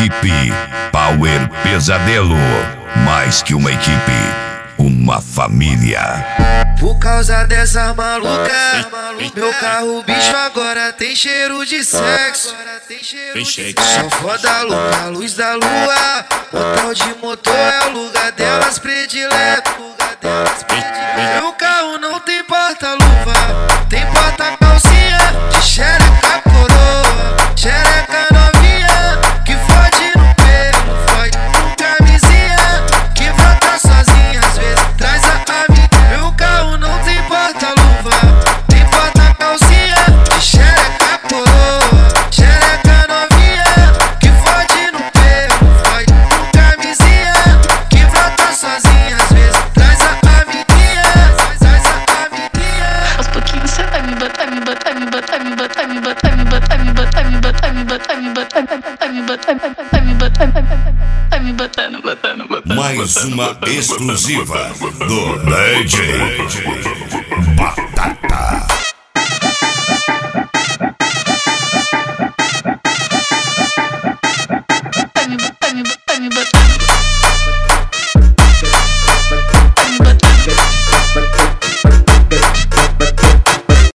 equipe Power Pesadelo. Mais que uma equipe, uma família. Por causa dessa maluca, meu carro bicho agora tem cheiro de sexo. Só foda louca, luz da lua. Motor de motor é o lugar delas predileto. Meu carro não tem porta-luva, tem porta-calcinha de xereca coroa, xereca novinha que fode no pelo, fode com camisinha, que brota sozinha, às vezes traz a amiga. Meu carro não tem porta-luva, tem porta-calcinha de xereca coroa, xereca novinha que fode no pelo, fode com camisinha, que brota sozinha, às vezes traz a amiguinha, traz a amiguinha. Aos pouquinhos cê vai me botar, me botar, me botar, me botar, me botar, me botar, me botar, me botar, me botar, me botar, me botar, me botar, me botar, me botando, botando, botando. Mais uma exclusiva do DJ Batata. Me botar, me botar, me botar.